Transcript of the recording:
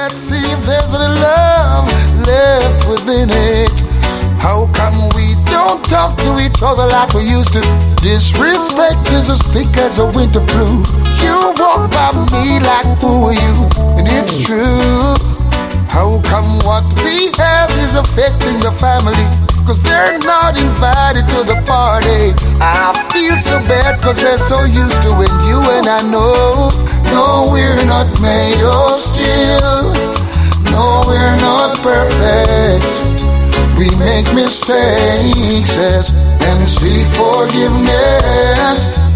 let's see if there's any love left within it. How come we don't talk to each other like we used to? Disrespect is as thick as a winter flu. You walk by me like, who are you? And it's true. How come what we have is affecting the family? Cause they're not invited to the party. I feel so bad cause they're so used to it. You and I know, no, we're not made of steel. No, we're not perfect. We make mistakes, yes, and seek forgiveness.